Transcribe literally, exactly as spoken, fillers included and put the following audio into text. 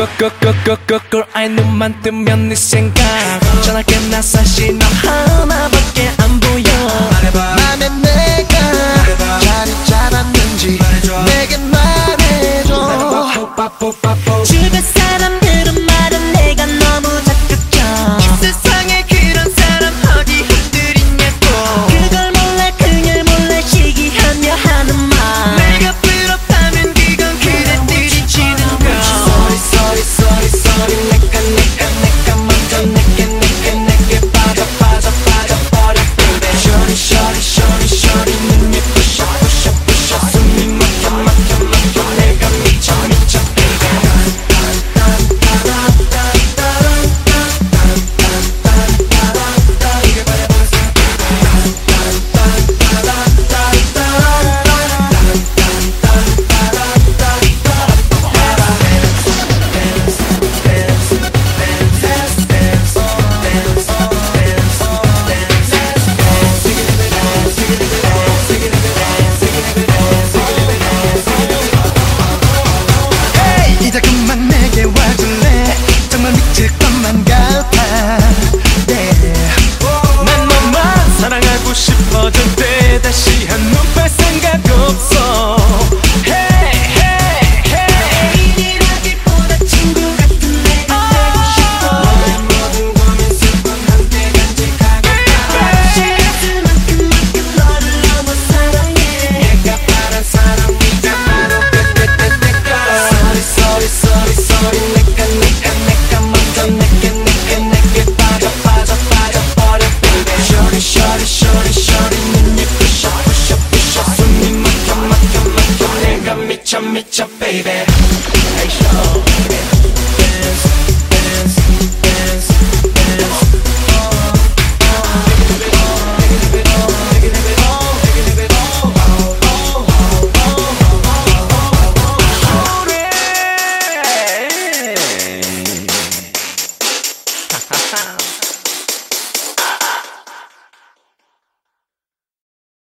꿀꿀꿀꿀꿀꿀꿀 아이 눈만 뜨면 네 생각 전화게 나 사실 너 하나밖에 안 보여. 맘에 내가 잘이 자랐는지 내게 말해줘. 주변 사람들은 말은 내가 너무 적극적. 이 세상에 그런 사람 어디 흔들 있냐고. 그걸 몰라 그녀를 몰라 시기하며 하는 말. 내가 부럽다면 그건 그대들이 지는 거. Sorry sorry sorry sorry 내가 내가 내가 먼저 내게 내게 내게 빠져 빠져 빠져 버려 baby. Shorty shorty shorty shorty 눈이 부셔 부셔 부셔 숨이 막혀 막혀 막혀 내가 미쳐 미쳐 baby. 이제 그만 내게 와줄래. 정말 미칠 것만 같아. yeah. 난 너만 사랑하고 싶어질 때 다시 한눈 팔 생각 없어. Hey hey hey 애인이라기보다 친구 같은 내가 되고 싶어. 너의 모든 고민 슬픔 함께 간직하고 가. 시간을 만큼 만큼 너를 너무 사랑해. 내가 바란 사람 네가 바로 그때때때가. Sorry sorry sorry sorry 내가 내가 내가 먼저 내게 내게 내게 빠져 빠져 빠져 버려 baby. Shorty shorty shorty shorty 눈이 부셔 부셔 부셔 숨이 막혀 막혀 막혀 내가 미쳐 미쳐 baby. Hey show